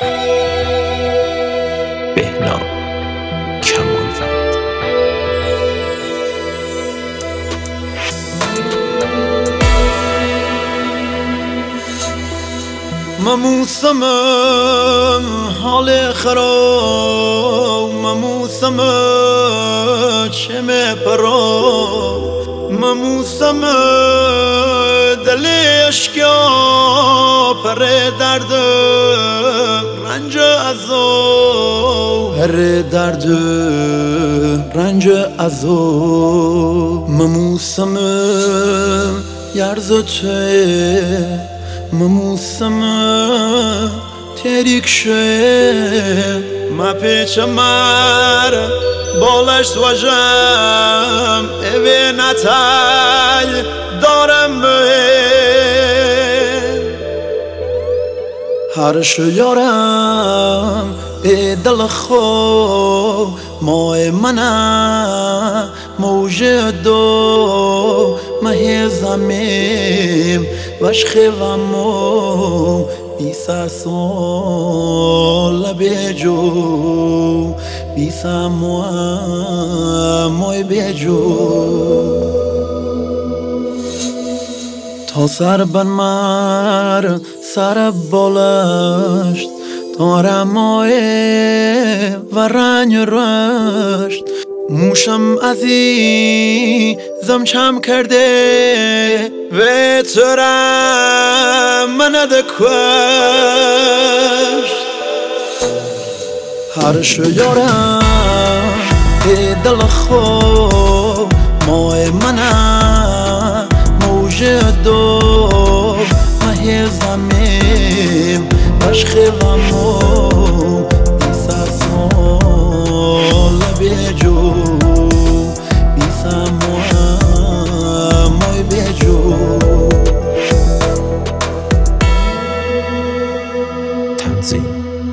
بهنام کمالوند. مموسم حال خراب، مموسم چمه پرا، مموسم دل اشکیا پر درد رنج عذاب، پر درد رنج عذاب. مموسم یرزته، مموسم تریک شه، ما پیچ مر بالشت وجم اوه نتای دارم به هر شیارم ای دل خو مای منه موج دو مه زمیم وشخ غمو بیسا سول بیجو بیسا موی بیجو تا سر بن مر سر بالشت تارمای و رنج رشت موشم عزیزم چم کرده و ترم من دکشت. هر شیارم ای دل خو مای منه موج دو مه زمیم عشق غمو بیسا سال بیجو